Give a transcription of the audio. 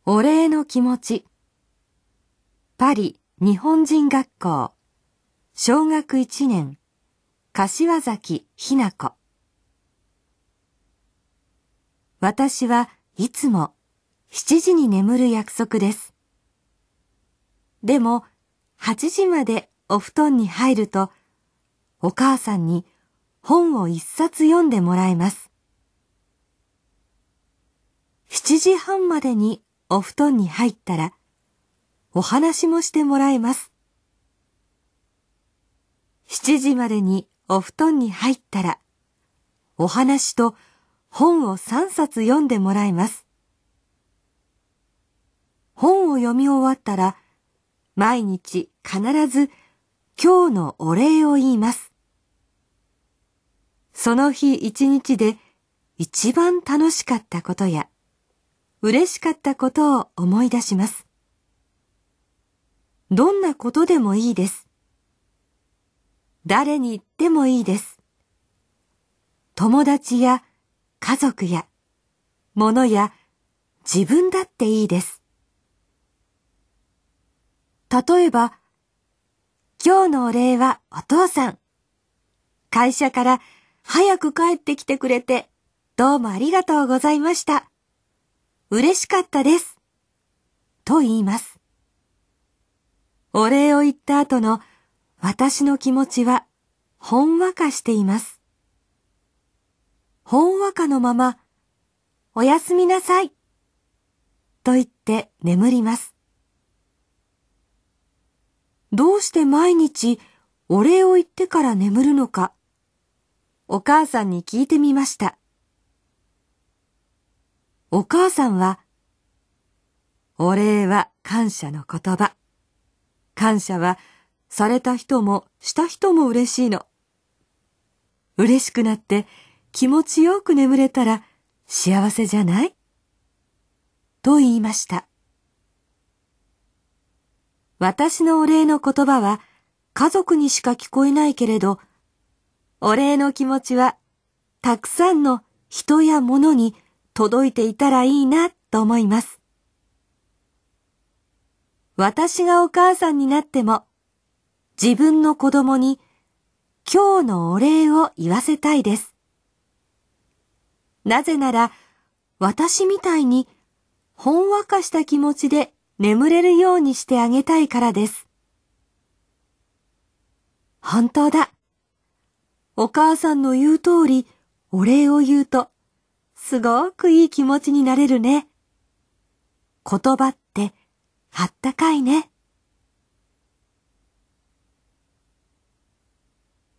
お礼の気持ち。パリ日本人学校小学1年柏崎ひな子。私はいつも7時に眠る約束です。でも8時までお布団に入るとお母さんに本を一冊読んでもらいます。7時半までにお布団に入ったらお話もしてもらえます。7時までにお布団に入ったらお話と本を3冊読んでもらえます。本を読み終わったら毎日必ず今日のお礼を言います。その日一日で一番楽しかったことや嬉しかったことを思い出します。どんなことでもいいです。誰に言ってもいいです。友達や家族や物や自分だっていいです。例えば、今日のお礼はお父さん。会社から早く帰ってきてくれてどうもありがとうございました。嬉しかったです。と言います。お礼を言った後の私の気持ちはほんわかしています。ほんわかのまま、おやすみなさい。と言って眠ります。どうして毎日お礼を言ってから眠るのか、お母さんに聞いてみました。お母さんは、お礼は感謝の言葉。感謝はされた人もした人も嬉しいの。嬉しくなって気持ちよく眠れたら幸せじゃない?と言いました。私のお礼の言葉は家族にしか聞こえないけれど、お礼の気持ちはたくさんの人や物に届いていたらいいなと思います。私がお母さんになっても自分の子供に今日のお礼を言わせたいです。なぜなら私みたいにほんわかした気持ちで眠れるようにしてあげたいからです。本当だ。お母さんの言う通りお礼を言うとすごくいい気持ちになれるね。言葉ってあったかいね。